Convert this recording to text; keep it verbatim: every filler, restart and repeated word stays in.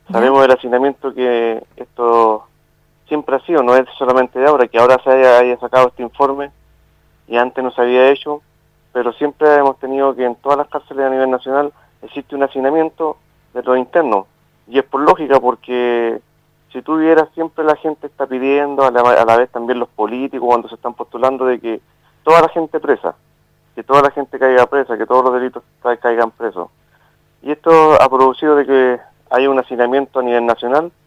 ¿Ya? Sabemos del hacinamiento que esto siempre ha sido, no es solamente de ahora, que ahora se haya, haya sacado este informe y antes no se había hecho, pero siempre hemos tenido que en todas las cárceles a nivel nacional existe un hacinamiento de los internos. Y es por lógica, porque si tú vieras, siempre la gente está pidiendo, a la, a la vez también los políticos cuando se están postulando, de que toda la gente presa, que toda la gente caiga presa, que todos los delitos caigan presos. Y esto ha producido de que haya un hacinamiento a nivel nacional